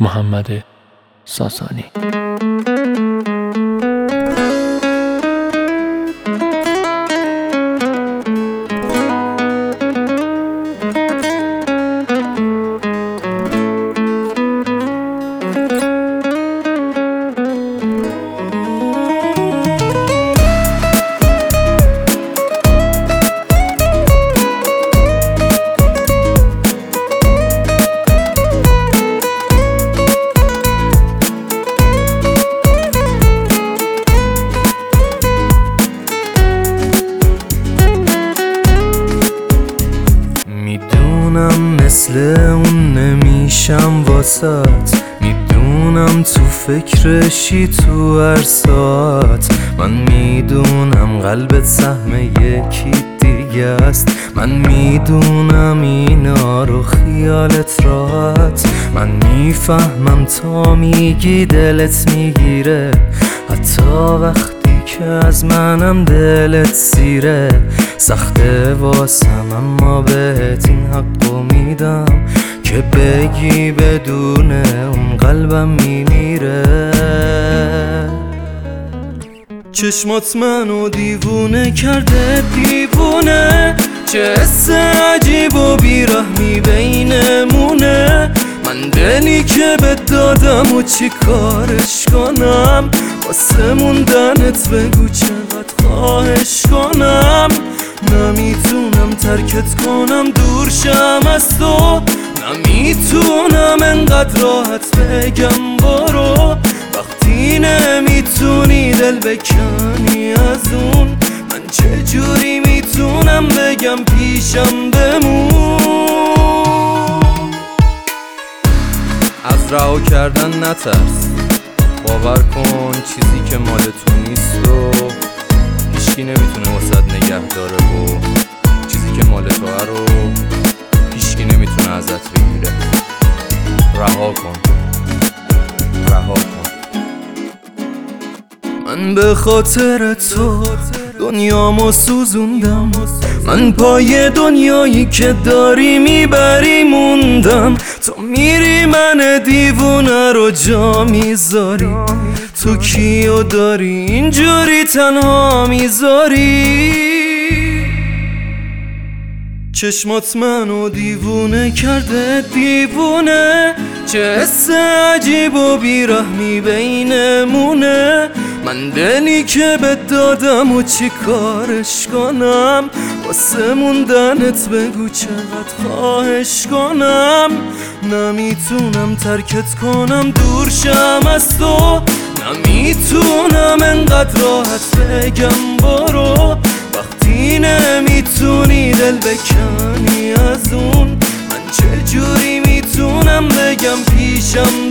محمد ساسانی. میدونم مثل اون نمیشم واسات، میدونم تو فکرشی تو هر ساعت. من میدونم قلبت سهم یکی دیگه است، من میدونم اینا رو خیالت راحت. من میفهمم تا میگی دلت میگیره، حتی وقتی که از منم دلت سیره. سخته واسم اما بهت این حقو میدم که بگی بدون اون قلبم میمیره. چشمات منو دیوونه کرده دیوونه، چه حس عجیب و بیرحمی بینمونه. من دلی که بهت دادم و چی کارش کنم، واسه موندنت بگو چقدر خواهش کنم. نمیتونم ترکت کنم دور شم از تو، نمیتونم انقدر راحت بگم برو. وقتی نمیتونی دل بکنی از اون، من چجوری میتونم بگم پیشم بمون. از رها کردن نترس، باور کن چیزی که مال تو نیست رو هیچکی نمیتونه واسد نگه داره، و چیزی که مال توه رو هیچکی نمیتونه ازت بگیره. رها کن، رها کن. من به خاطر تو دنیامو سوزوندم، من پای دنیایی که داری میبری موندم. تو میری من دیوونه رو جا میذاری، تو کیو داری اینجوری تنها میذاری. چشمات منو دیوونه کرده دیوونه، چه حس عجیب و بیرحمی بینمونه. من دلی که بهت دادم و چی کارش کنم، واسه موندنت بگو چقدر خواهش کنم. نمیتونم ترکت کنم دور شم از تو، نمیتونم انقدر راحت بگم برو. وقتی نمیتونی دل بکنی از اون، من چجوری میتونم بگم پیشم